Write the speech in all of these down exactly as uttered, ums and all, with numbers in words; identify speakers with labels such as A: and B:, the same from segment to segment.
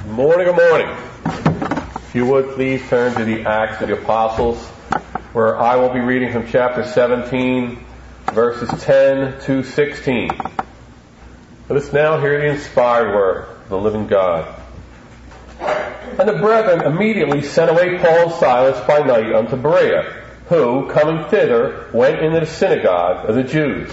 A: Morning, good morning. If you would please turn to the Acts of the Apostles, where I will be reading from chapter seventeen, verses ten to sixteen. Let us now hear the inspired word of the living God. And the brethren immediately sent away Paul and Silas by night unto Berea, who, coming thither, went into the synagogue of the Jews.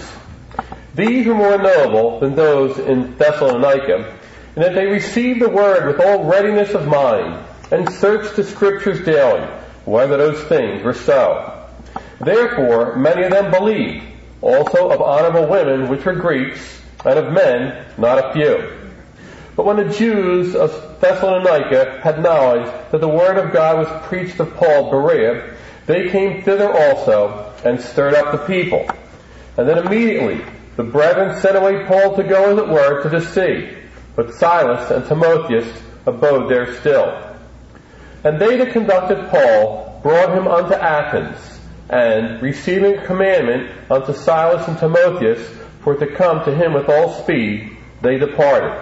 A: These were more knowable than those in Thessalonica, and that they received the word with all readiness of mind, and searched the Scriptures daily, whether those things were so. Therefore many of them believed, also of honorable women which were Greeks, and of men not a few. But when the Jews of Thessalonica had knowledge that the word of God was preached of Paul at Berea, they came thither also, and stirred up the people. And then immediately the brethren sent away Paul to go, as it were, to the sea. But Silas and Timotheus abode there still. And they that conducted Paul brought him unto Athens, and, receiving a commandment unto Silas and Timotheus for to come to him with all speed, they departed.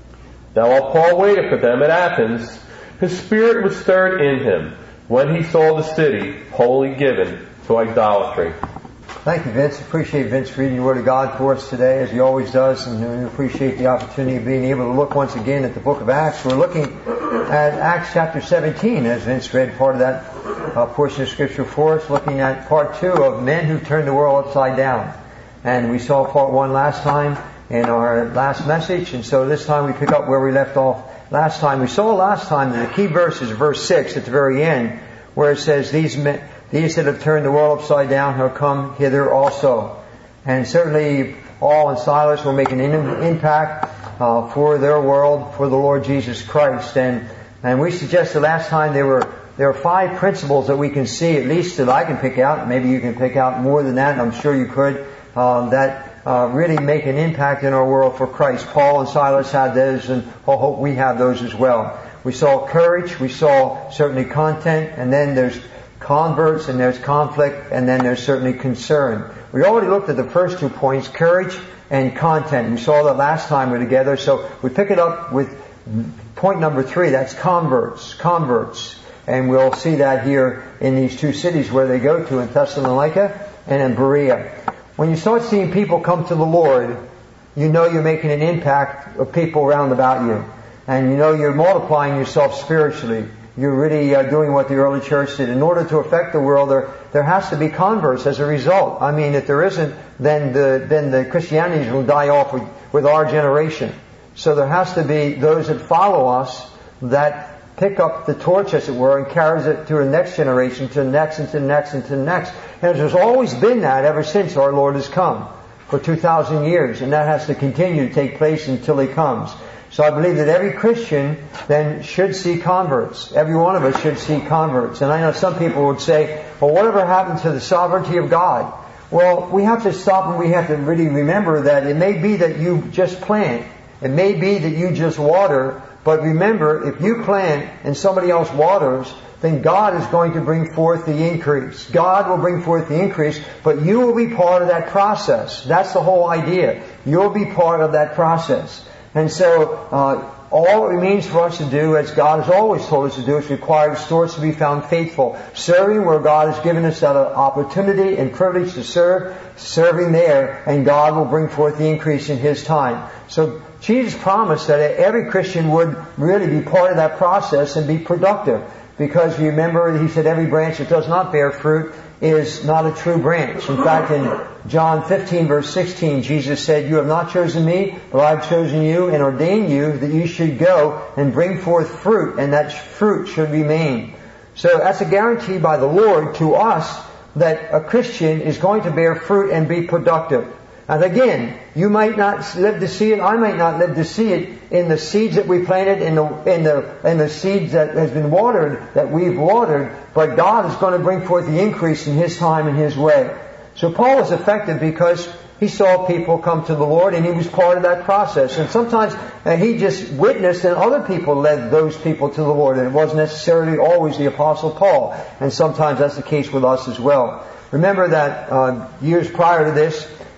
A: Now while Paul waited for them at Athens, his spirit was stirred in him, when he saw the city wholly given to idolatry.
B: Thank you, Vince. Appreciate Vince reading the Word of God for us today, as he always does, and we appreciate the opportunity of being able to look once again at the book of Acts. We're looking at Acts chapter seventeen, as Vince read part of that uh, portion of Scripture for us, looking at part two of men who turned the world upside down. And we saw part one last time in our last message, and so this time we pick up where we left off last time. We saw last time that the key verse is verse six at the very end, where it says, These men... These that have turned the world upside down have come hither also. And certainly Paul and Silas were making an impact uh, for their world, for the Lord Jesus Christ. And and we suggested last time there were there are five principles that we can see, at least that I can pick out. Maybe you can pick out more than that, and I'm sure you could, uh, that uh, really make an impact in our world for Christ. Paul and Silas had those, and I hope we have those as well. We saw courage, we saw certainly content, and then there's converts, and there's conflict, and then there's certainly concern. We already looked at the first two points, courage and content. We saw that last time we were together, so we pick it up with point number three, that's converts, converts. And we'll see that here in these two cities where they go to, in Thessalonica and in Berea. When you start seeing people come to the Lord, you know you're making an impact of people around about you. And you know you're multiplying yourself spiritually. You're really uh, doing what the early church did. In order to affect the world, there there has to be converts as a result. I mean, if there isn't, then the then the Christianity will die off with, with our generation. So there has to be those that follow us that pick up the torch, as it were, and carries it to the next generation, to the next, and to the next, and to the next. And there's always been that ever since our Lord has come, for two thousand years. And that has to continue to take place until He comes. So I believe that every Christian then should see converts. Every one of us should see converts. And I know some people would say, well, whatever happened to the sovereignty of God? Well, we have to stop and we have to really remember that it may be that you just plant. It may be that you just water. But remember, if you plant and somebody else waters, then God is going to bring forth the increase. God will bring forth the increase, but you will be part of that process. That's the whole idea. You'll be part of that process. And so, uh, all it remains for us to do, as God has always told us to do, is require the stewards to be found faithful. Serving where God has given us that opportunity and privilege to serve, serving there, and God will bring forth the increase in His time. So, Jesus promised that every Christian would really be part of that process and be productive. Because remember, He said every branch that does not bear fruit is not a true branch. In fact, in John fifteen verse sixteen, Jesus said, You have not chosen me, but I have chosen you and ordained you that you should go and bring forth fruit, and that fruit should remain. So that's a guarantee by the Lord to us that a Christian is going to bear fruit and be productive. And again, you might not live to see it, I might not live to see it in the seeds that we planted, in the in the in the seeds that has been watered, that we've watered, but God is going to bring forth the increase in His time and His way. So Paul was effective because he saw people come to the Lord, and he was part of that process. And sometimes uh, he just witnessed, and other people led those people to the Lord, and it wasn't necessarily always the Apostle Paul. And sometimes that's the case with us as well. Remember that uh, years prior to this,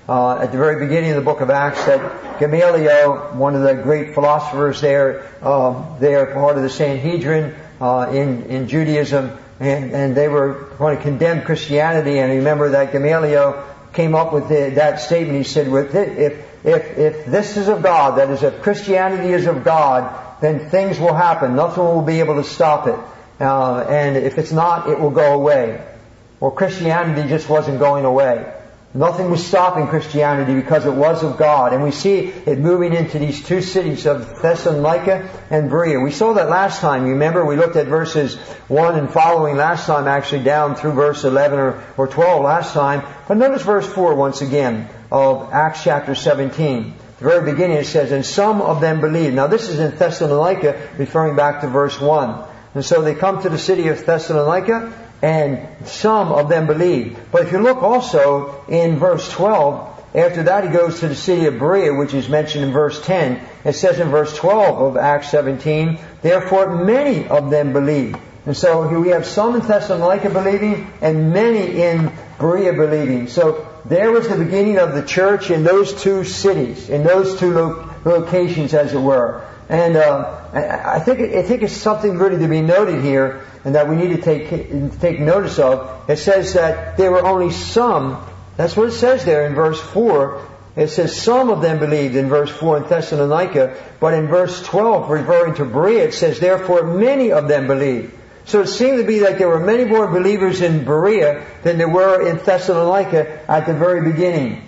B: uh, at the very beginning of the book of Acts that Gamaliel, one of the great philosophers there, uh, they're part of the Sanhedrin uh, in, in Judaism, and, and they were going to condemn Christianity. And remember that Gamaliel came up with the, that statement. He said, "With it, if, if, if this is of God, that is, if Christianity is of God, then things will happen. Nothing will be able to stop it. Uh, and if it's not, it will go away." Well, Christianity just wasn't going away. Nothing was stopping Christianity because it was of God. And we see it moving into these two cities of Thessalonica and Berea. We saw that last time. You remember we looked at verses one and following last time, actually down through verse eleven or, or twelve last time. But notice verse four once again of Acts chapter seventeen. At the very beginning it says, "And some of them believed." Now this is in Thessalonica, referring back to verse one. And so they come to the city of Thessalonica, and some of them believed. But if you look also in verse twelve, after that he goes to the city of Berea, which is mentioned in verse ten. It says in verse twelve of Acts seventeen, "Therefore many of them believed." And so here we have some in Thessalonica believing, and many in Berea believing. So there was the beginning of the church in those two cities, in those two lo- locations, as it were. And uh, I think I think it's something really to be noted here, and that we need to take take notice of. It says that there were only some. That's what it says there in verse four. It says some of them believed in verse four in Thessalonica, but in verse twelve, referring to Berea, it says, "Therefore many of them believed." So it seemed to be that there were many more believers in Berea than there were in Thessalonica at the very beginning.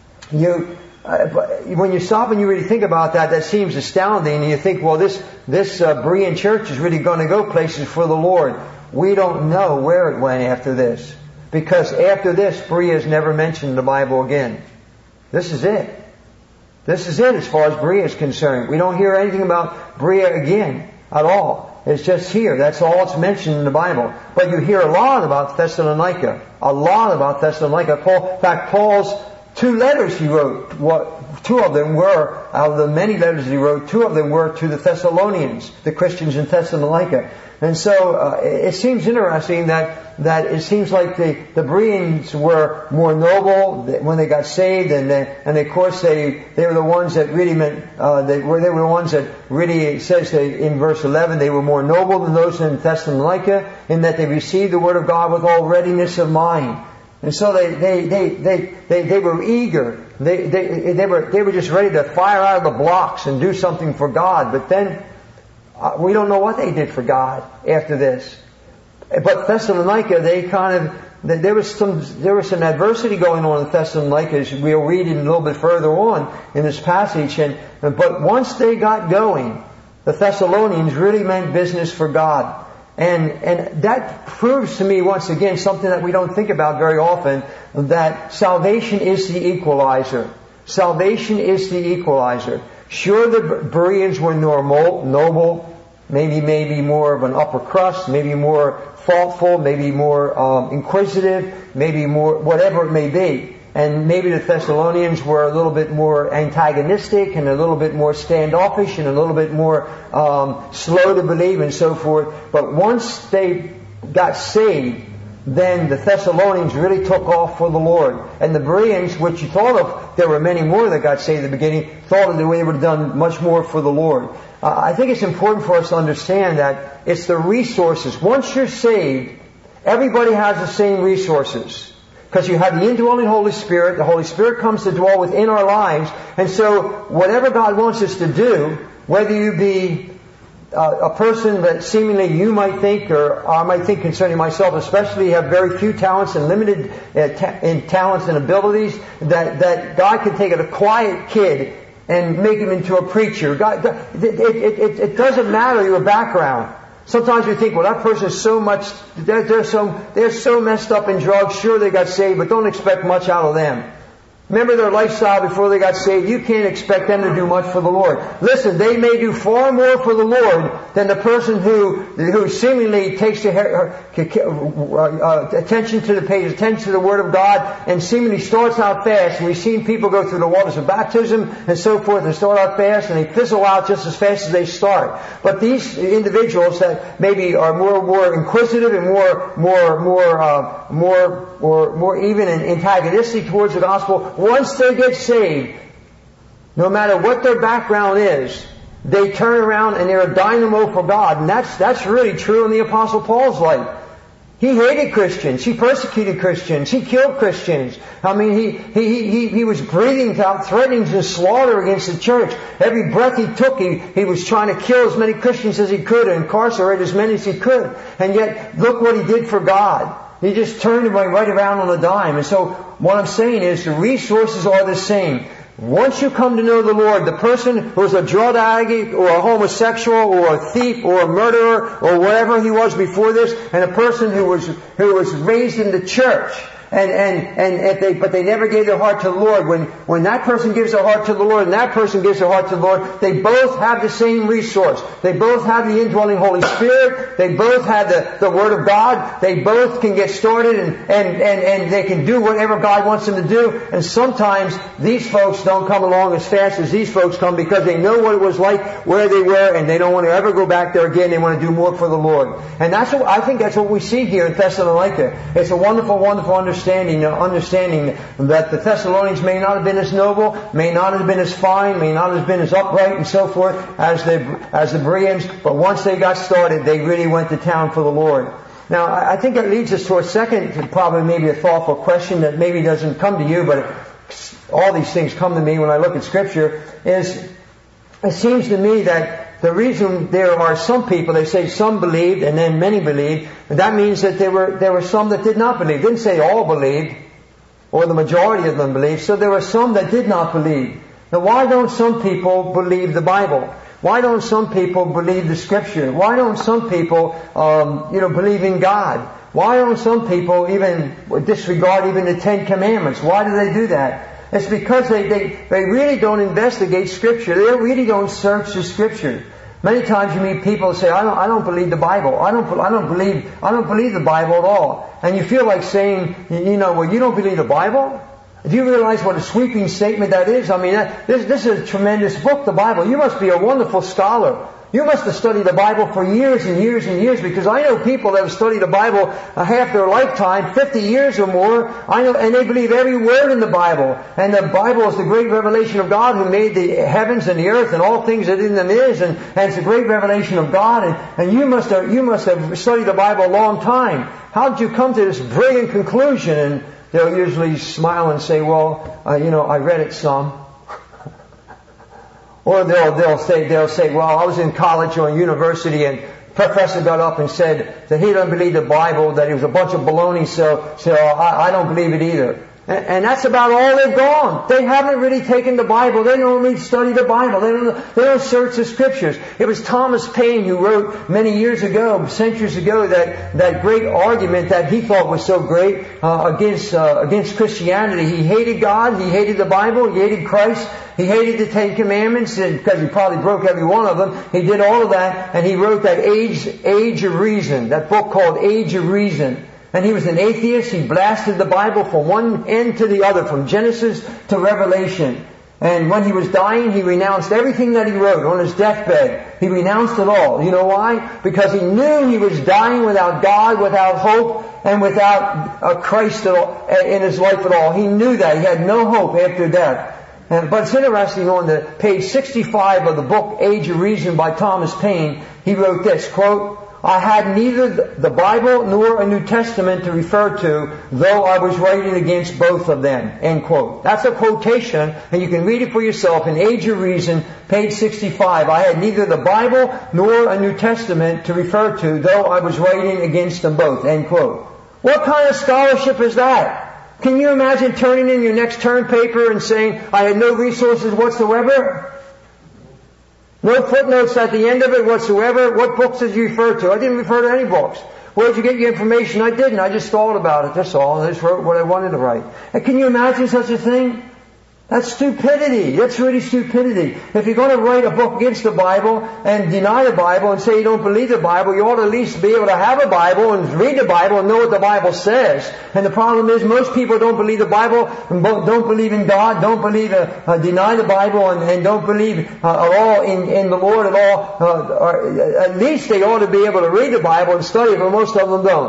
B: You. Uh, but when you stop and you really think about that, that seems astounding. And you think, well, this this uh, Berean church is really going to go places for the Lord. We don't know where it went after this, because after this, Berea is never mentioned in the Bible again. This is it. This is it as far as Berea is concerned. We don't hear anything about Berea again at all. It's just here. That's all that's mentioned in the Bible. But you hear a lot about Thessalonica. A lot about Thessalonica. Paul, in fact, Paul's two letters he wrote, what, two of them were, out of the many letters he wrote, two of them were to the Thessalonians, the Christians in Thessalonica. And so uh, it seems interesting that that it seems like the, the Bereans were more noble when they got saved, and they, and of course they they were the ones that really meant uh, they were they were the ones that really, it says they, in verse eleven, they were more noble than those in Thessalonica, in that they received the word of God with all readiness of mind. And so they, they, they, they, they, they were eager. They, they, they were, they were just ready to fire out of the blocks and do something for God. But then, uh, we don't know what they did for God after this. But Thessalonica, they kind of, there was some, there was some adversity going on in Thessalonica, as we'll read in a little bit further on in this passage. And, but once they got going, the Thessalonians really meant business for God. And, and that proves to me once again something that we don't think about very often, that salvation is the equalizer. Salvation is the equalizer. Sure, the Bereans were normal, noble, maybe, maybe more of an upper crust, maybe more thoughtful, maybe more um, inquisitive, maybe more, whatever it may be. And maybe the Thessalonians were a little bit more antagonistic and a little bit more standoffish and a little bit more um, slow to believe and so forth. But once they got saved, then the Thessalonians really took off for the Lord. And the Bereans, which you thought of, there were many more that got saved at the beginning, thought that they would have done much more for the Lord. Uh, I think it's important for us to understand that it's the resources. Once you're saved, everybody has the same resources. Because you have the indwelling Holy Spirit. The Holy Spirit comes to dwell within our lives. And so whatever God wants us to do, whether you be uh, a person that seemingly you might think, or I might think concerning myself, especially have very few talents and limited uh, ta- in talents and abilities, that, that God can take a quiet kid and make him into a preacher. God, it, it, it, it doesn't matter your background. Sometimes we think, well, that person is so much, they're, they're so, they're so messed up in drugs, sure they got saved, but don't expect much out of them. Remember their lifestyle before they got saved. You can't expect them to do much for the Lord. Listen, they may do far more for the Lord than the person who who seemingly takes the, uh, attention to the page, attention to the Word of God, and seemingly starts out fast. And we've seen people go through the waters of baptism and so forth, and start out fast, and they fizzle out just as fast as they start. But these individuals that maybe are more more inquisitive and more more more uh, more or more even antagonistic towards the gospel, once they get saved, no matter what their background is, they turn around and they're a dynamo for God. And that's, that's really true in the Apostle Paul's life. He hated Christians. He persecuted Christians. He killed Christians. I mean, he, he, he, he was breathing out threatenings and slaughter against the church. Every breath he took, he, he was trying to kill as many Christians as he could and incarcerate as many as he could. And yet, look what he did for God. He just turned right, right around on a dime. And so, what I'm saying is, the resources are the same. Once you come to know the Lord, the person who was a drug addict or a homosexual or a thief or a murderer or whatever he was before this, and a person who was who was raised in the church, and and and if they but they never gave their heart to the Lord. When when that person gives their heart to the Lord and that person gives their heart to the Lord, they both have the same resource. They both have the indwelling Holy Spirit. They both have the, the Word of God. They both can get started and, and, and, and they can do whatever God wants them to do. And sometimes these folks don't come along as fast as these folks come because they know what it was like where they were and they don't want to ever go back there again. They want to do more for the Lord. And that's what I think that's what we see here in Thessalonica. It's a wonderful, wonderful understanding, understanding that the Thessalonians may not have been as noble, may not have been as fine, may not have been as upright and so forth as the as the Bereans, but once they got started, they really went to town for the Lord. Now, I think that leads us to a second, probably maybe a thoughtful question that maybe doesn't come to you, but it, all these things come to me when I look at Scripture, is it seems to me that the reason there are some people, they say some believed and then many believed, and that means that there were there were some that did not believe. It didn't say all believed, or the majority of them believed, so there were some that did not believe. Now, why don't some people believe the Bible? Why don't some people believe the Scripture? Why don't some people, um, you know, believe in God? Why don't some people even disregard even the Ten Commandments? Why do they do that? It's because they, they, they really don't investigate Scripture. They really don't search the Scripture. Many times you meet people who say, I don't, I don't believe the Bible. I don't, I don't believe, I don't believe the Bible at all. And you feel like saying, you know, well, you don't believe the Bible? Do you realize what a sweeping statement that is? I mean, that, this, this is a tremendous book, the Bible. You must be a wonderful scholar. You must have studied the Bible for years and years and years, because I know people that have studied the Bible a half their lifetime, fifty years or more. I know, and they believe every word in the Bible. And the Bible is the great revelation of God who made the heavens and the earth and all things that in them is, and, and it's a great revelation of God. And, and you must have, you must have studied the Bible a long time. How did you come to this brilliant conclusion? And they'll usually smile and say, well, uh, you know, I read it some. Or they'll, they'll say, they'll say, well, I was in college or in university and professor got up and said that he doesn't believe the Bible, that it was a bunch of baloney, so, so I, I don't believe it either. And, and that's about all they've gone. They haven't really taken the Bible. They don't really study the Bible. They don't, they don't search the Scriptures. It was Thomas Paine who wrote many years ago, centuries ago, that, that great argument that he thought was so great uh, against, uh, against Christianity. He hated God. He hated the Bible. He hated Christ. He hated the Ten Commandments because he probably broke every one of them. He did all of that, and he wrote that Age, Age of Reason, that book called Age of Reason. And he was an atheist. He blasted the Bible from one end to the other, from Genesis to Revelation. And when he was dying, he renounced everything that he wrote on his deathbed. He renounced it all. You know why? Because he knew he was dying without God, without hope, and without uh, Christ in his life at all. He knew that. He had no hope after death. And, but it's interesting, on the page sixty-five of the book Age of Reason by Thomas Paine, he wrote this, quote, I had neither the Bible nor a New Testament to refer to, though I was writing against both of them. End quote. That's a quotation, and you can read it for yourself in Age of Reason, page sixty-five. I had neither the Bible nor a New Testament to refer to, though I was writing against them both. End quote. What kind of scholarship is that? Can you imagine turning in your next term paper and saying, I had no resources whatsoever? No footnotes at the end of it whatsoever. What books did you refer to? I didn't refer to any books. Where did you get your information? I didn't. I just thought about it. That's all. I just wrote what I wanted to write. And can you imagine such a thing? That's stupidity. That's really stupidity. If you're going to write a book against the Bible and deny the Bible and say you don't believe the Bible, you ought to at least be able to have a Bible and read the Bible and know what the Bible says. And the problem is most people don't believe the Bible, don't believe in God, don't believe, uh, uh, deny the Bible, and, and don't believe uh, at all in, in the Lord at all. Uh, or at least they ought to be able to read the Bible and study it, but most of them don't.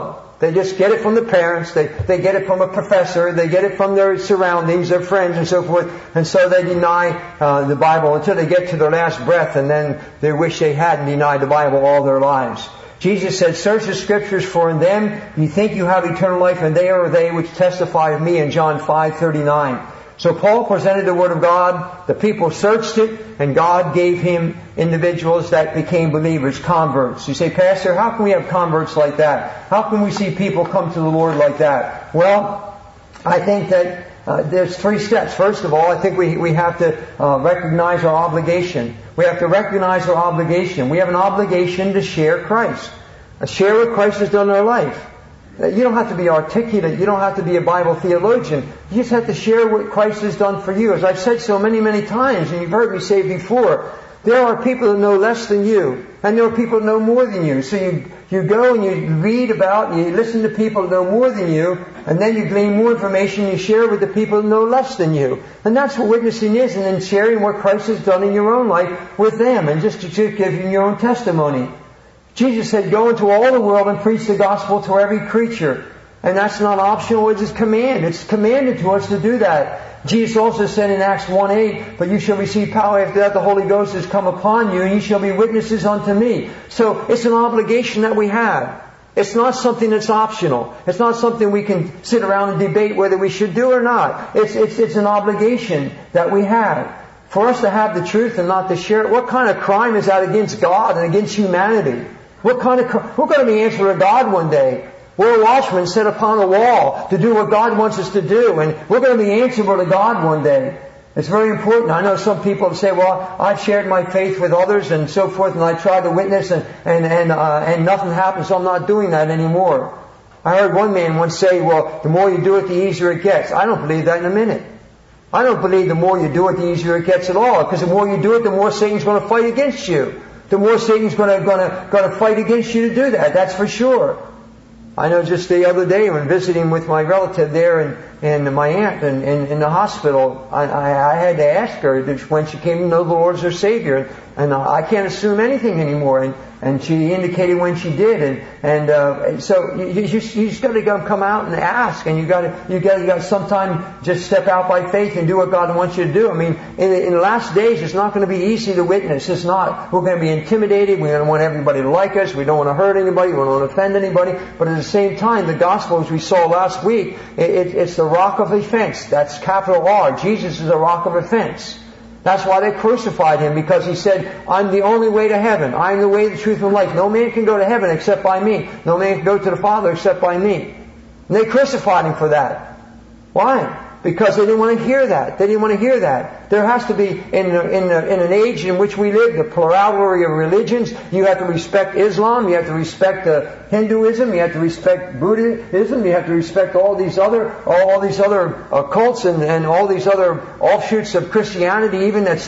B: They just get it from the parents. They, they get it from a professor. They get it from their surroundings, their friends and so forth. And so they deny uh, the Bible until they get to their last breath, and then they wish they hadn't denied the Bible all their lives. Jesus said, search the Scriptures, for in them you think you have eternal life, and they are they which testify of me, in John five thirty-nine. So Paul presented the Word of God, the people searched it, and God gave him individuals that became believers, converts. You say, Pastor, how can we have converts like that? How can we see people come to the Lord like that? Well, I think that uh, there's three steps. First of all, I think we, we have to uh, recognize our obligation. We have to recognize our obligation. We have an obligation to share Christ. Uh, share what Christ has done in our life. You don't have to be articulate. You don't have to be a Bible theologian. You just have to share what Christ has done for you. As I've said so many, many times, and you've heard me say before, there are people that know less than you, and there are people that know more than you. So you, you go and you read about, and you listen to people that know more than you, and then you glean more information and you share with the people that know less than you. And that's what witnessing is, and then sharing what Christ has done in your own life with them, and just to give them your own testimony. Jesus said, go into all the world and preach the gospel to every creature. And that's not optional, it's His command. It's commanded to us to do that. Jesus also said in Acts one eight, but you shall receive power after that the Holy Ghost has come upon you, and you shall be witnesses unto me. So it's an obligation that we have. It's not something that's optional. It's not something we can sit around and debate whether we should do or not. It's, it's, it's an obligation that we have. For us to have the truth and not to share it, what kind of crime is that against God and against humanity? What kind of, we're going to be answered to God one day. We're watchmen set upon a wall to do what God wants us to do, and we're going to be answerable to God one day. It's very important. I know some people say, well, I've shared my faith with others and so forth, and I tried to witness, and, and, and, uh, and nothing happened, so I'm not doing that anymore. I heard one man once say, well, the more you do it, the easier it gets. I don't believe that in a minute. I don't believe the more you do it, the easier it gets at all, because the more you do it, the more Satan's going to fight against you. The more Satan's going to, going to, going to fight against you to do that. That's for sure. I know just the other day when visiting with my relative there and, and my aunt in, in, in the hospital, I, I, I had to ask her when she came to know the Lord as her Savior. And, and I can't assume anything anymore. And, and she indicated when she did. And, and uh, so you, you just, you just got to go come out and ask. And you got to you got you got to sometime just step out by faith and do what God wants you to do. I mean, in, in the last days, it's not going to be easy to witness. It's not. We're going to be intimidated. We don't want everybody to like us. We don't want to hurt anybody. We don't want to offend anybody. But at the same time, the gospel, as we saw last week, it, it, it's the rock of offense. That's capital R. Jesus is a rock of offense. That's why they crucified Him, because He said, I'm the only way to heaven. I'm the way, the truth, and life. No man can go to heaven except by me. No man can go to the Father except by me. And they crucified Him for that. Why? Because they didn't want to hear that. They didn't want to hear that. There has to be, in, the, in, the, in an age in which we live, the plurality of religions, you have to respect Islam, you have to respect uh, Hinduism, you have to respect Buddhism, you have to respect all these other, all these other uh, cults and, and all these other offshoots of Christianity, even that's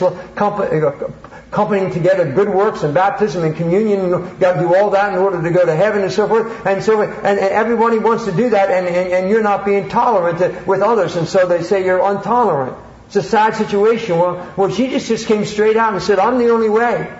B: accompanying together good works and baptism and communion. You've got to do all that in order to go to heaven and so forth. And so, and, and everybody wants to do that, and, and, and you're not being tolerant to, with others, and so they say you're intolerant. It's a sad situation. Well, well, Jesus just came straight out and said, I'm the only way.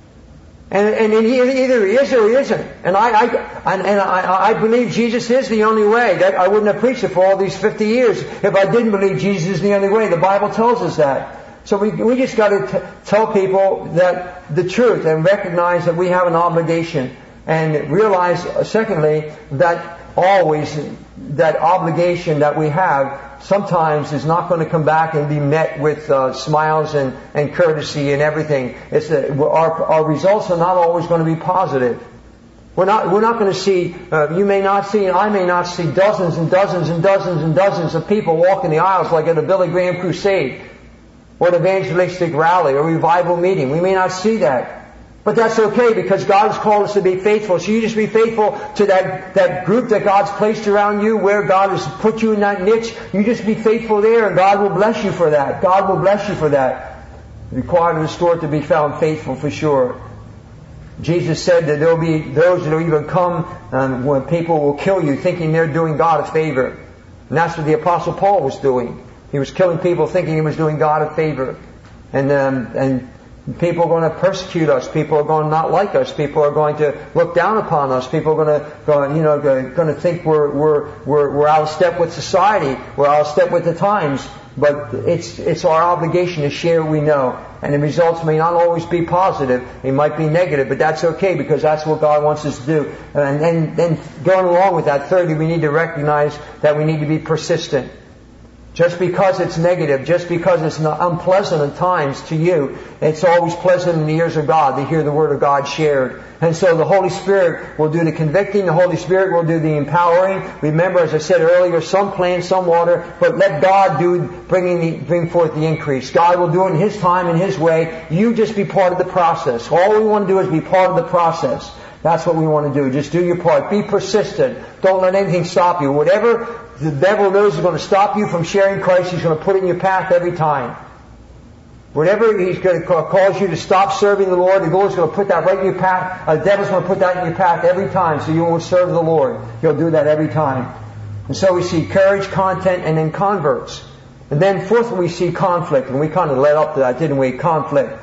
B: And, and either He is or He isn't. And I, I, and I, I believe Jesus is the only way. That I wouldn't have preached it for all these fifty years if I didn't believe Jesus is the only way. The Bible tells us that. So we, we just got to t- tell people that the truth and recognize that we have an obligation, and realize, uh, secondly, that always that obligation that we have sometimes is not going to come back and be met with uh, smiles and, and courtesy and everything. It's that our, our results are not always going to be positive. We're not, we're not going to see, uh, you may not see, and I may not see dozens and dozens and dozens and dozens of people walking the aisles like at a Billy Graham crusade, or an evangelistic rally, or revival meeting. We may not see that. But that's okay, because God has called us to be faithful. So you just be faithful to that, that group that God's placed around you, where God has put you in that niche. You just be faithful there, and God will bless you for that. God will bless you for that. Required of the Lord to be found faithful for sure. Jesus said that there will be those that will even come um, when people will kill you thinking they're doing God a favor. And that's what the Apostle Paul was doing. He was killing people thinking he was doing God a favor. And, um, and People are going to persecute us. People are going to not like us. People are going to look down upon us. People are going to, go, you know, going to think we're we're we're we're out of step with society. We're out of step with the times. But it's it's our obligation to share what we know. And the results may not always be positive. They might be negative, but that's okay because that's what God wants us to do. And then then going along with that, thirdly, we need to recognize that we need to be persistent. Just because it's negative, just because it's not unpleasant at times to you, it's always pleasant in the ears of God to hear the Word of God shared. And so the Holy Spirit will do the convicting, the Holy Spirit will do the empowering. Remember, as I said earlier, some plant, some water, but let God do bringing the, bring forth the increase. God will do it in His time, in His way. You just be part of the process. All we want to do is be part of the process. That's what we want to do. Just do your part. Be persistent. Don't let anything stop you. Whatever the devil knows is going to stop you from sharing Christ, he's going to put it in your path every time. Whatever he's going to cause you to stop serving the Lord, the Lord's going to put that right in your path. Uh, the devil's going to put that in your path every time so you won't serve the Lord. He'll do that every time. And so we see courage, content, and then converts. And then fourthly, we see conflict. And we kind of led up to that, didn't we? Conflict.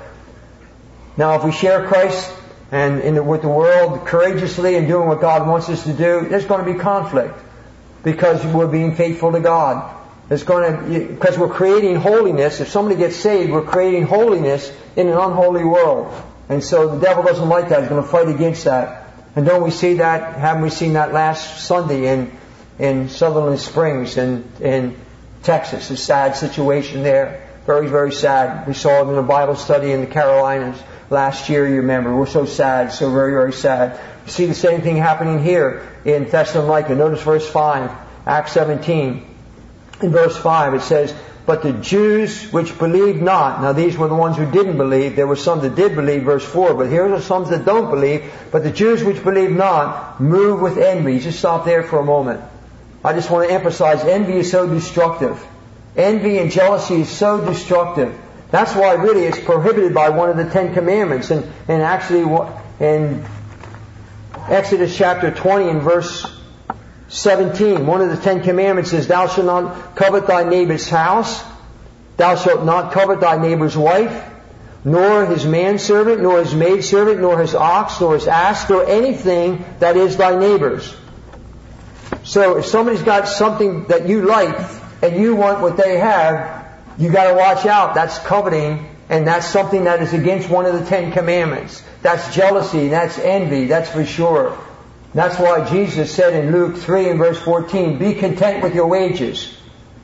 B: Now, if we share Christ and in the, with the world courageously and doing what God wants us to do, there's going to be conflict. Because we're being faithful to God. It's going to, because we're creating holiness. If somebody gets saved, we're creating holiness in an unholy world. And so the devil doesn't like that. He's going to fight against that. And don't we see that? Haven't we seen that last Sunday in in Sutherland Springs in in Texas? A sad situation there. Very, very sad. We saw it in a Bible study in the Carolinas last year, you remember. We're so sad, so very, very sad. You see the same thing happening here in Thessalonica. Notice verse five, Acts seventeen. In verse five it says, "But the Jews which believed not," now these were the ones who didn't believe. There were some that did believe, verse four, but here are some that don't believe. "But the Jews which believed not moved with envy." Just stop there for a moment. I just want to emphasize, envy is so destructive. Envy and jealousy is so destructive. That's why really it's prohibited by one of the Ten Commandments. And, and actually in Exodus chapter twenty and verse seventeen, one of the Ten Commandments is, "Thou shalt not covet thy neighbor's house. Thou shalt not covet thy neighbor's wife, nor his manservant, nor his maidservant, nor his ox, nor his ass, nor anything that is thy neighbor's." So if somebody's got something that you like and you want what they have, you got to watch out. That's coveting, and that's something that is against one of the Ten Commandments. That's jealousy. That's envy. That's for sure. That's why Jesus said in Luke three and verse fourteen, "Be content with your wages."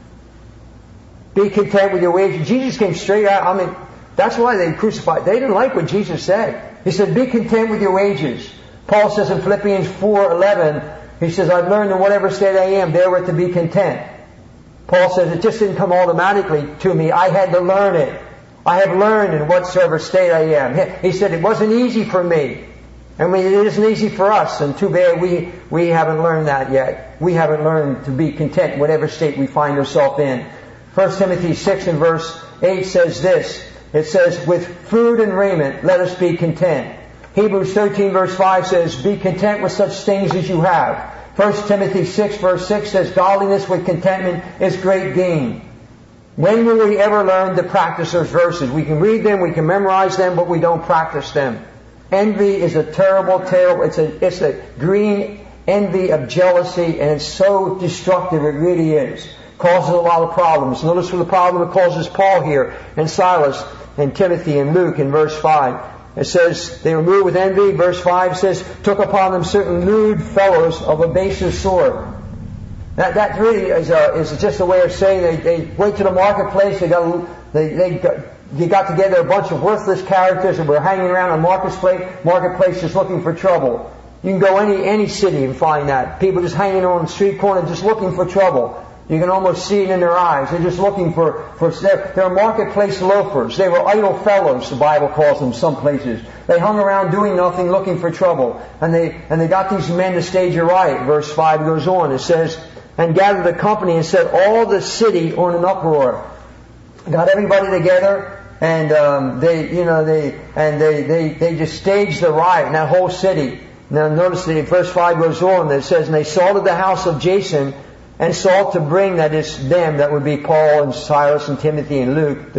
B: Be content with your wages. Jesus came straight out. I mean, that's why they crucified. They didn't like what Jesus said. He said, "Be content with your wages." Paul says in Philippians four eleven, he says, "I've learned in whatever state I am, therewith to be content." Paul says, it just didn't come automatically to me. I had to learn it. I have learned in whatsoever state I am. He said, it wasn't easy for me. I mean, it isn't easy for us, and too bad we, we haven't learned that yet. We haven't learned to be content in whatever state we find ourselves in. First Timothy six and verse eight says this. It says, "With food and raiment, let us be content." Hebrews thirteen verse five says, "Be content with such things as you have." First Timothy six verse six says, "Godliness with contentment is great gain." When will we ever learn to practice those verses? We can read them, we can memorize them, but we don't practice them. Envy is a terrible, terrible, it's a, it's a green envy of jealousy, and it's so destructive, it really is. Causes a lot of problems. Notice the problem it causes Paul here, and Silas, and Timothy, and Luke in verse five. It says, they were moved with envy. Verse five says, "Took upon them certain lewd fellows of a baser sort." That, that really is, a, is just a way of saying they, they went to the marketplace, they got, they, they got, they got together a bunch of worthless characters that were hanging around a marketplace, marketplace just looking for trouble. You can go any, any city and find that. People just hanging on the street corner just looking for trouble. You can almost see it in their eyes. They're just looking for, for they're, they're marketplace loafers. They were idle fellows, the Bible calls them some places. They hung around doing nothing, looking for trouble. And they, and they got these men to stage a riot. Verse five goes on. It says, "And gathered a company and set all the city on an uproar." Got everybody together, and, um, they, you know, they, and they, they, they just staged the riot in that whole city. Now notice that verse five goes on. It says, "And they assaulted the house of Jason, and sought to bring," that is them, that would be Paul and Silas and Timothy and Luke, the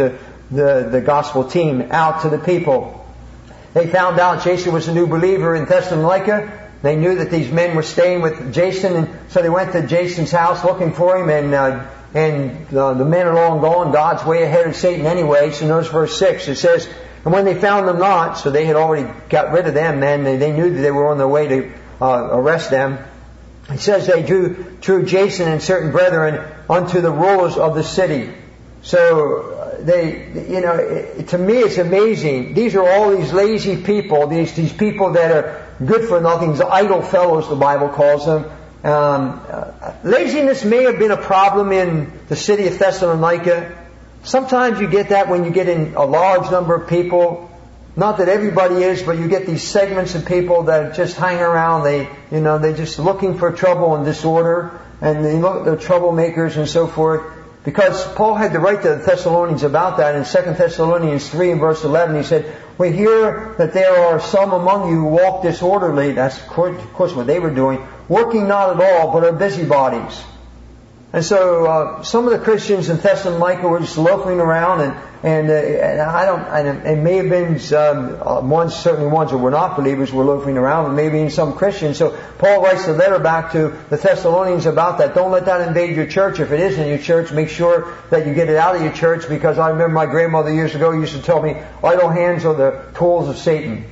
B: the, the gospel team out to the people. They found out Jason was a new believer in Thessalonica. They knew that these men were staying with Jason, and so they went to Jason's house looking for him, and uh, and uh, the men are long gone. God's way ahead of Satan anyway. So notice verse six. It says, and when they found them not, so they had already got rid of them, then they, they knew that they were on their way to uh, arrest them. It says they drew, drew Jason and certain brethren unto the rulers of the city. So they, you know, it, to me it's amazing. These are all these lazy people, these these people that are good for nothing, idle fellows, the Bible calls them. Um, uh, laziness may have been a problem in the city of Thessalonica. Sometimes you get that when you get in a large number of people. Not that everybody is, but you get these segments of people that just hang around. They, you know, they're just looking for trouble and disorder, and they look, they're troublemakers and so forth. Because Paul had to write to the Thessalonians about that in Second Thessalonians three and verse eleven. He said, we hear that there are some among you who walk disorderly. That's of course what they were doing. Working not at all, but are busybodies. And so uh, some of the Christians in Thessalonica were just loafing around, and and, uh, and I don't. And it may have been um, ones, certainly ones that were not believers were loafing around, and maybe in some Christians. So Paul writes a letter back to the Thessalonians about that. Don't let that invade your church. If it is in your church, make sure that you get it out of your church. Because I remember my grandmother years ago used to tell me, "Idle hands are the tools of Satan."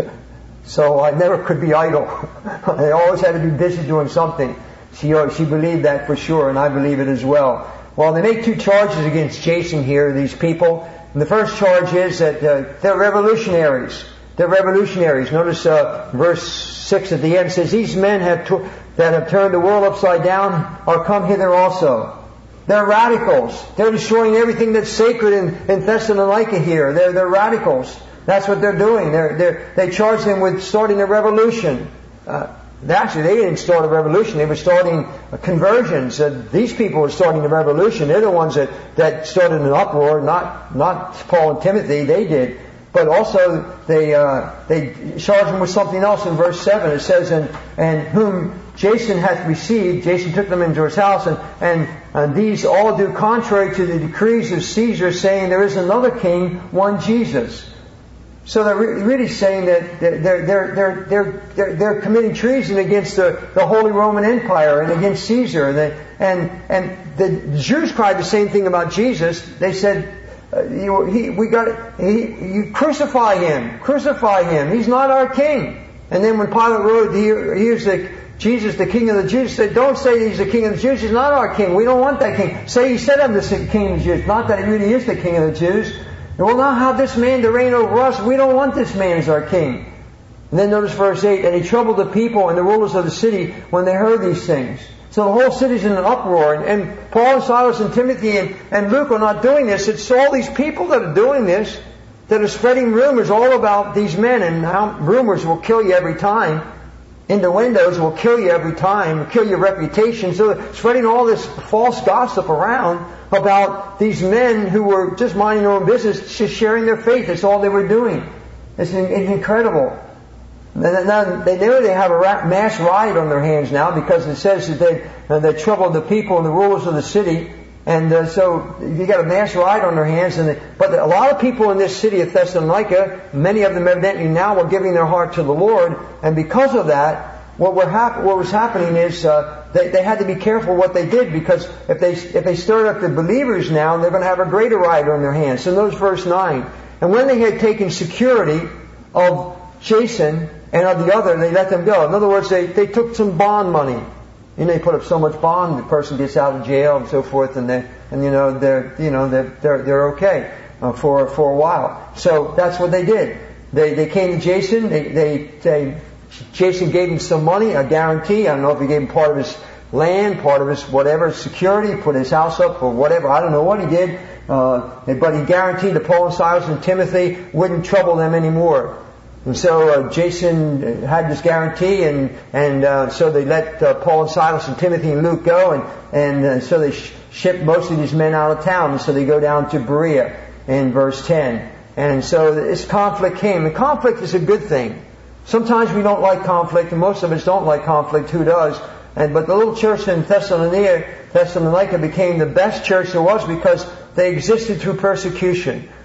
B: So I never could be idle. I always had to be busy doing something. She, she believed that for sure, and I believe it as well. Well, they make two charges against Jason here, these people. And the first charge is that uh, they're revolutionaries. They're revolutionaries. Notice uh, verse six at the end says, these men have to, that have turned the world upside down are come hither also. They're radicals. They're destroying everything that's sacred in, in Thessalonica here. They're, they're radicals. That's what they're doing. They're, they're, they charge them with starting a revolution. Uh, Actually, they didn't start a revolution. They were starting conversions. Uh, these people were starting a revolution. They're the ones that, that started an uproar, not not Paul and Timothy. They did. But also, they uh, they charged them with something else in verse seven. It says, and, and whom Jason hath received, Jason took them into his house, and, and, and these all do contrary to the decrees of Caesar, saying there is another king, one Jesus. So they're really saying that they're they're they're they're they're, they're committing treason against the, the Holy Roman Empire and against Caesar. And they, and and the Jews cried the same thing about Jesus. They said, uh, you, he, "We got he, you crucify him, crucify him. He's not our king." And then when Pilate wrote, "Here's the Jesus, the King of the Jews," said, "Don't say he's the King of the Jews. He's not our king. We don't want that king. Say he said I'm the King of the Jews. Not that he really is the King of the Jews. And we'll not have this man to reign over us. We don't want this man as our king." And then notice verse eight, and he troubled the people and the rulers of the city when they heard these things. So the whole city's in an uproar. And, and Paul and Silas and Timothy and, and Luke are not doing this. It's all these people that are doing this, that are spreading rumors all about these men, and how rumors will kill you every time. Innuendos will kill you every time, will kill your reputation. So they're spreading all this false gossip around about these men who were just minding their own business, just sharing their faith. That's all they were doing. It's, it's incredible. Now, they know they have a mass riot on their hands now, because it says that they, uh, they troubled the people and the rulers of the city. And uh, so you got a mass riot on their hands. And they, but a lot of people in this city of Thessalonica, many of them evidently now were giving their heart to the Lord. And because of that, what, were hap- what was happening is uh, they, they had to be careful what they did, because if they if they stirred up the believers now, they're going to have a greater riot on their hands. So notice verse nine. And when they had taken security of Jason and of the other, they let them go. In other words, they, they took some bond money. And they put up so much bond, the person gets out of jail and so forth, and they, and you know they're you know they're they're, they're okay uh, for for a while. So that's what they did. They they came to Jason. They they, they Jason gave him some money, a guarantee. I don't know if he gave him part of his land, part of his whatever security, put his house up or whatever. I don't know what he did, uh, but he guaranteed that Paul and Silas and Timothy wouldn't trouble them anymore. And so uh, Jason had this guarantee, and and uh, so they let uh, Paul and Silas and Timothy and Luke go, and and uh, so they sh- shipped most of these men out of town. And so they go down to Berea in verse ten. And so this conflict came. And conflict is a good thing. Sometimes we don't like conflict, and most of us don't like conflict. Who does? And but the little church in Thessalonica, Thessalonica became the best church there was, because they existed through persecution.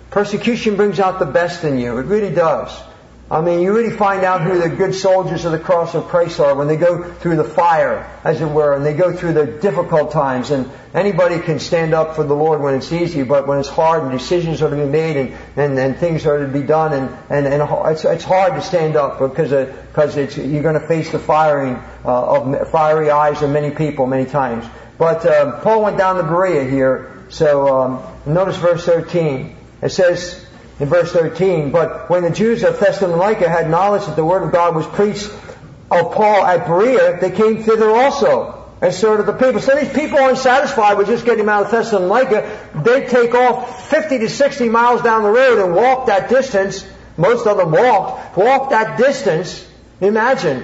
B: Persecution brings out the best in you. It really does. I mean, you really find out who the good soldiers of the cross of Christ are when they go through the fire, as it were, and they go through the difficult times. And anybody can stand up for the Lord when it's easy, but when it's hard and decisions are to be made and, and, and things are to be done, and, and, and it's, it's hard to stand up because because it's, you're going to face the firing uh, of fiery eyes of many people many times. But uh, Paul went down to Berea here. So um, notice verse thirteen. It says, in verse thirteen, but when the Jews of Thessalonica had knowledge that the word of God was preached of Paul at Berea, they came thither also, and so did the people. So these people aren't satisfied with just getting them out of Thessalonica. They take off fifty to sixty miles down the road and walk that distance. Most of them walked. Walk that distance. Imagine.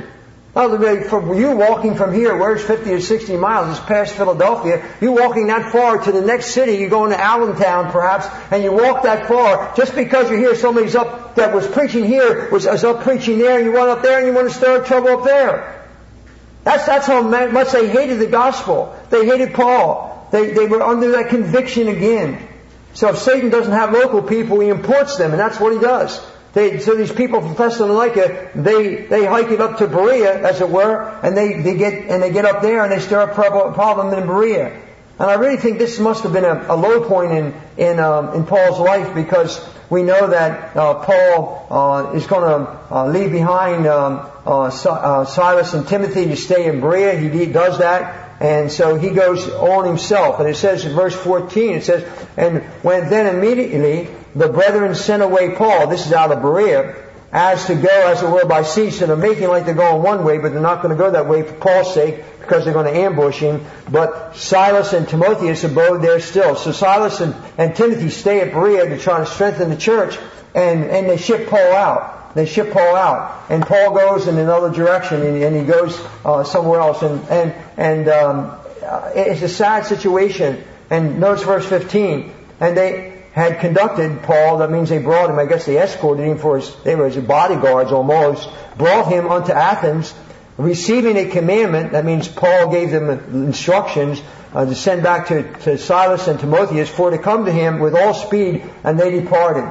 B: For you walking from here, where's fifty or sixty miles? It's past Philadelphia. You walking that far to the next city, you go into Allentown perhaps, and you walk that far just because you hear somebody's up that was preaching here, was, was up preaching there, and you run up there and you want to stir trouble up there. That's, that's how much they hated the gospel. They hated Paul. They, they were under that conviction again. So if Satan doesn't have local people, he imports them, and that's what he does. They, so these people from Thessalonica, they, they hike it up to Berea, as it were, and they, they get, and they get up there and they stir up a problem in Berea. And I really think this must have been a, a low point in, in, um, in Paul's life, because we know that, uh, Paul, uh, is gonna, uh, leave behind, um, uh, uh, Silas and Timothy to stay in Berea. He, he does that. And so he goes on himself. And it says in verse fourteen, it says, and when then immediately the brethren sent away Paul, this is out of Berea, as to go, as it were, by sea. So they're making like they're going one way, but they're not going to go that way for Paul's sake, because they're going to ambush him. But Silas and Timotheus abode there still. So Silas and, and Timothy stay at Berea to try to strengthen the church, and, and they ship Paul out. They ship Paul out, and Paul goes in another direction, and, and he goes uh, somewhere else. And and and um, it's a sad situation. And notice verse fifteen. And they had conducted Paul. That means they brought him. I guess they escorted him for his. They were his bodyguards almost. Brought him unto Athens, receiving a commandment. That means Paul gave them instructions uh, to send back to, to Silas and Timotheus for to come to him with all speed, and they departed.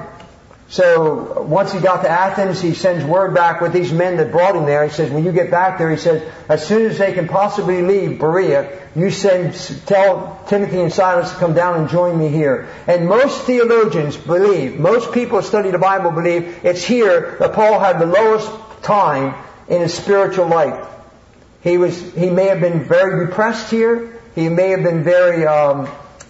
B: So once he got to Athens, he sends word back with these men that brought him there. He says, when you get back there, he says, as soon as they can possibly leave Berea, you send, tell Timothy and Silas to come down and join me here. And most theologians believe, most people who study the Bible believe, it's here that Paul had the lowest time in his spiritual life. He was, he may have been very depressed here. He may have been very, um,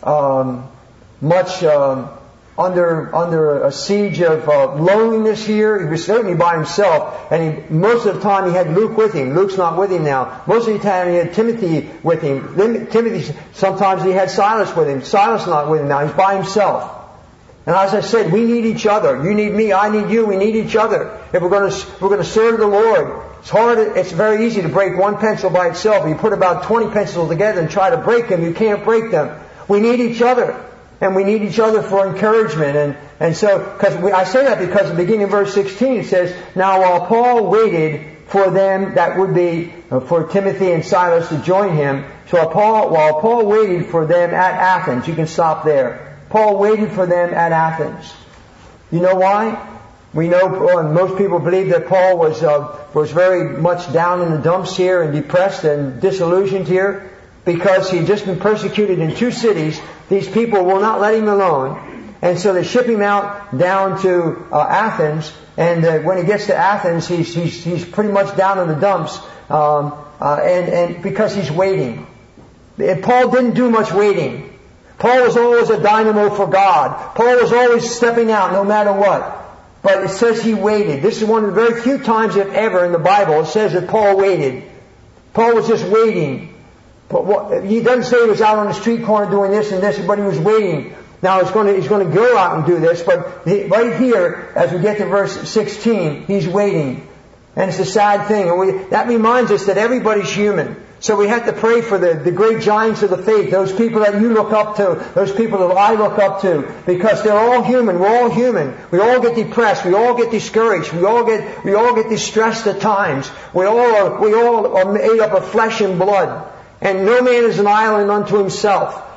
B: um, much, um, under under a siege of uh, loneliness here. He was certainly by himself, and he, most of the time he had Luke with him. Luke's not with him now. Most of the time he had Timothy with him. Then Timothy, sometimes he had Silas with him. Silas not with him now. He's by himself. And as I said, we need each other. You need me. I need you. We need each other. If we're going to we're going to serve the Lord. It's hard. It's very easy to break one pencil by itself. You put about twenty pencils together and try to break them. You can't break them. We need each other. And we need each other for encouragement. And, and so, because I say that because at the beginning of verse sixteen it says, now while Paul waited for them, that would be for Timothy and Silas to join him. So while Paul, while Paul waited for them at Athens, you can stop there. Paul waited for them at Athens. You know why? We know, and most people believe that Paul was, uh, was very much down in the dumps here and depressed and disillusioned here, because he had just been persecuted in two cities. These people will not let him alone. And so they ship him out down to uh, Athens. And uh, when he gets to Athens, he's, he's, he's pretty much down in the dumps. Um, uh, and, and because he's waiting. And Paul didn't do much waiting. Paul was always a dynamo for God. Paul was always stepping out no matter what. But it says he waited. This is one of the very few times, if ever, in the Bible it says that Paul waited. Paul was just waiting. But what, he doesn't say he was out on the street corner doing this and this, but he was waiting. Now he's going to, he's going to go out and do this, but he, right here, as we get to verse sixteen, he's waiting. And it's a sad thing. And we, that reminds us that everybody's human. So we have to pray for the, the great giants of the faith, those people that you look up to, those people that I look up to, because they're all human. We're all human. We all get depressed. We all get discouraged. We all get, we all get distressed at times. We all are, we all are made up of flesh and blood. And no man is an island unto himself.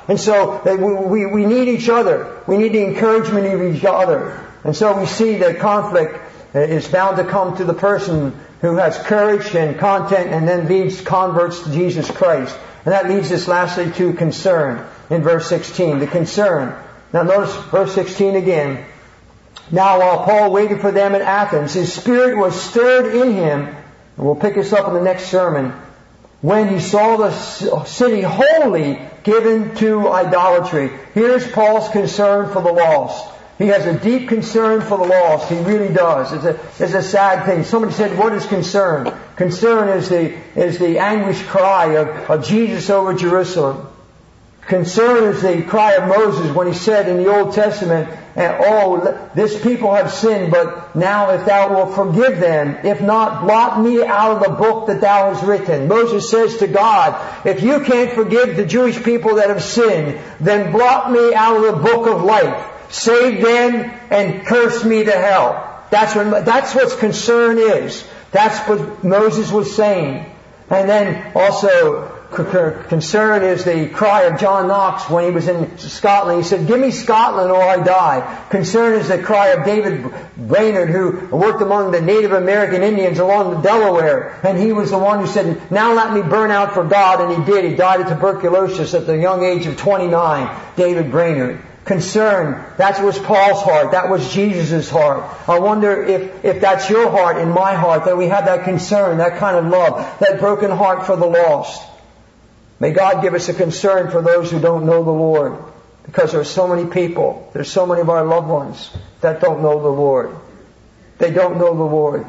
B: And so we, we, we need each other. We need the encouragement of each other. And so we see that conflict is bound to come to the person who has courage and content and then leads converts to Jesus Christ. And that leads us lastly to concern in verse sixteen. The concern. Now notice verse sixteen again. Now while Paul waited for them in Athens, his spirit was stirred in him, and we'll pick this up in the next sermon, when he saw the city wholly given to idolatry. Here's Paul's concern for the lost. He has a deep concern for the lost. He really does. It's a, it's a sad thing. Somebody said, what is concern? Concern is the, is the anguished cry of, of Jesus over Jerusalem. Concern is the cry of Moses when he said in the Old Testament, oh, this people have sinned, but now if thou wilt forgive them, if not, blot me out of the book that thou hast written. Moses says to God, if you can't forgive the Jewish people that have sinned, then blot me out of the book of life. Save them and curse me to hell. That's what, that's what concern is. That's what Moses was saying. And then also, concern is the cry of John Knox when he was in Scotland. He said, give me Scotland or I die. Concern is the cry of David Brainerd, who worked among the Native American Indians along the Delaware. And he was the one who said, now let me burn out for God. And he did. He died of tuberculosis at the young age of twenty-nine. David Brainerd. Concern, that was Paul's heart. That was Jesus' heart. I wonder if, if that's your heart and my heart, that we have that concern, that kind of love, that broken heart for the lost. May God give us a concern for those who don't know the Lord. Because there are so many people, there's so many of our loved ones that don't know the Lord. They don't know the Lord.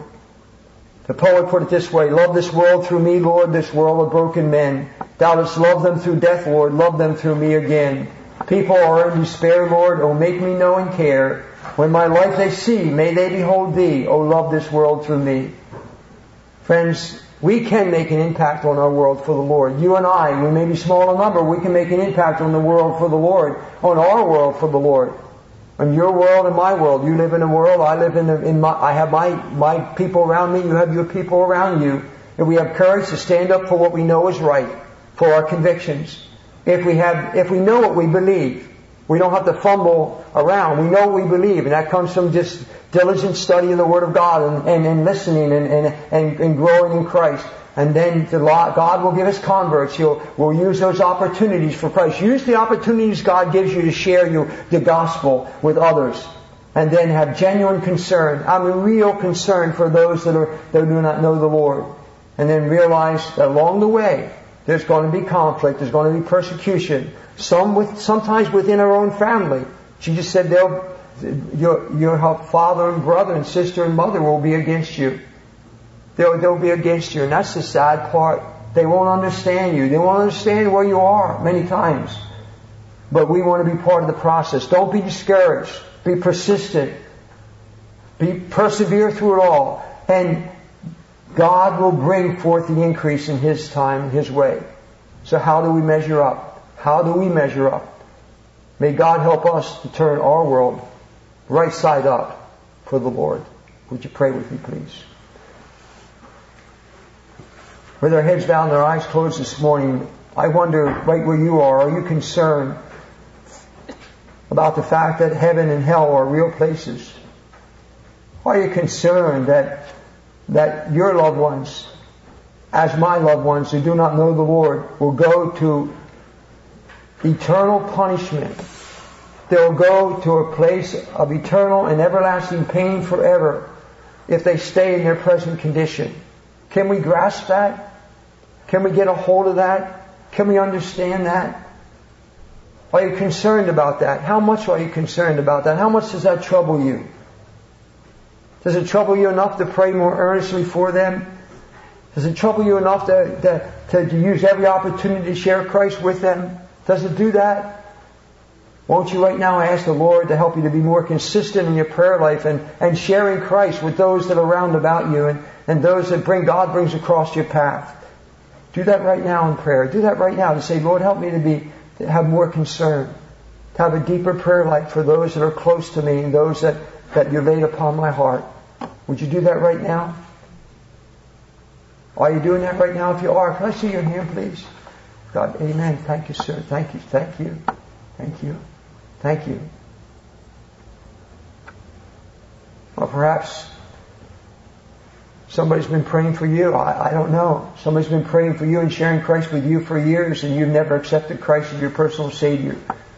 B: The poet put it this way, love this world through me, Lord, this world of broken men. Thou dost love them through death, Lord, love them through me again. People are in despair, Lord, oh make me know and care. When my life they see, may they behold Thee, oh love this world through me. Friends, we can make an impact on our world for the Lord. You and I, we may be small in number, we can make an impact on the world for the Lord, on our world for the Lord. On your world and my world. You live in a world, I live in, a, in my, I have my, my people around me, you have your people around you. If we have courage to stand up for what we know is right, for our convictions. If we have, if we know what we believe, we don't have to fumble around. We know what we believe, and that comes from just diligent study of the Word of God and, and, and listening and, and, and, and growing in Christ. And then the law, God will give us converts. He'll will use those opportunities for Christ. Use the opportunities God gives you to share you, the gospel with others. And then have genuine concern. I mean, real concern for those that are that do not know the Lord. And then realize that along the way, there's going to be conflict. There's going to be persecution. Some with, sometimes within our own family. She just said they'll, your, your father and brother and sister and mother will be against you. They'll, they'll be against you. And that's the sad part. They won't understand you. They won't understand where you are many times. But we want to be part of the process. Don't be discouraged. Be persistent. Be persevere through it all. And God will bring forth the increase in His time, His way. So how do we measure up? How do we measure up? May God help us to turn our world right side up for the Lord. Would you pray with me, please? With our heads bowed and our eyes closed this morning, I wonder, right where you are, are you concerned about the fact that heaven and hell are real places? Are you concerned that that your loved ones, as my loved ones who do not know the Lord, will go to eternal punishment? They'll go to a place of eternal and everlasting pain forever if they stay in their present condition. Can we grasp that? Can we get a hold of that? Can we understand that? Are you concerned about that? How much are you concerned about that? How much does that trouble you? Does it trouble you enough to pray more earnestly for them? Does it trouble you enough to, to, to use every opportunity to share Christ with them? Does it do that? Won't you right now ask the Lord to help you to be more consistent in your prayer life and, and sharing Christ with those that are round about you and, and those that bring God brings across your path? Do that right now in prayer. Do that right now to say, Lord, help me to be to have more concern, to have a deeper prayer life for those that are close to me and those that, that you laid upon my heart. Would you do that right now? Are you doing that right now? If you are, can I see your hand, please? God. Amen. Thank you, sir. Thank you. Thank you. Thank you. Thank you. Well, perhaps somebody's been praying for you. I, I don't know. Somebody's been praying for you and sharing Christ with you for years, and you've never accepted Christ as your personal Savior.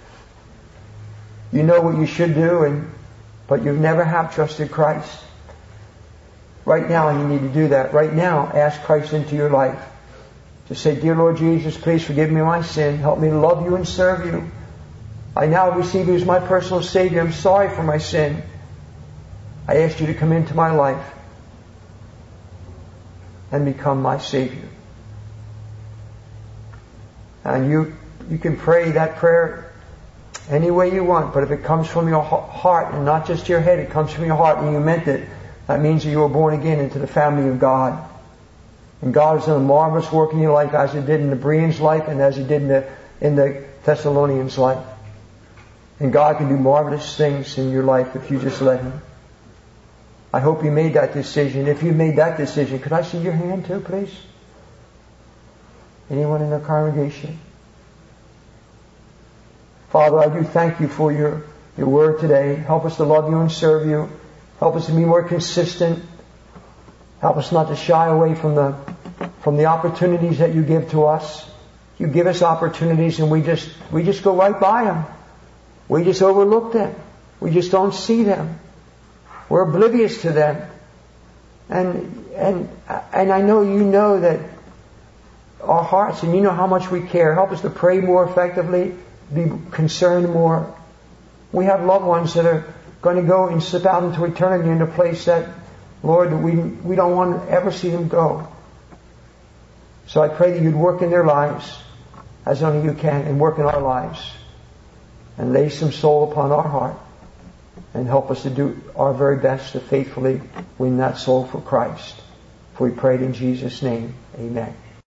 B: You know what you should do, and but you never have trusted Christ. Right now, you need to do that. Right now, ask Christ into your life. Just say, Dear Lord Jesus, please forgive me my sin. Help me to love you and serve you. I now receive you as my personal Savior. I'm sorry for my sin. I ask you to come into my life and become my Savior. And you, you can pray that prayer any way you want, but if it comes from your heart and not just your head, it comes from your heart and you meant it, that means that you were born again into the family of God. And God has done a marvelous work in your life, as He did in the Bereans' life and as He did in the, in the Thessalonians' life. And God can do marvelous things in your life if you just let Him. I hope you made that decision. If you made that decision, could I see your hand too, please? Anyone in the congregation? Father, I do thank you for your, your word today. Help us to love you and serve you. Help us to be more consistent. Help us not to shy away from the, from the opportunities that you give to us. You give us opportunities and we just, we just go right by them. We just overlook them. We just don't see them. We're oblivious to them. And, and, and I know you know that our hearts, and you know how much we care. Help us to pray more effectively, be concerned more. We have loved ones that are going to go and slip out into eternity in a place that, Lord, we, we don't want to ever see them go. So I pray that you'd work in their lives as only you can, and work in our lives and lay some soul upon our heart and help us to do our very best to faithfully win that soul for Christ. For we prayed in Jesus' name. Amen.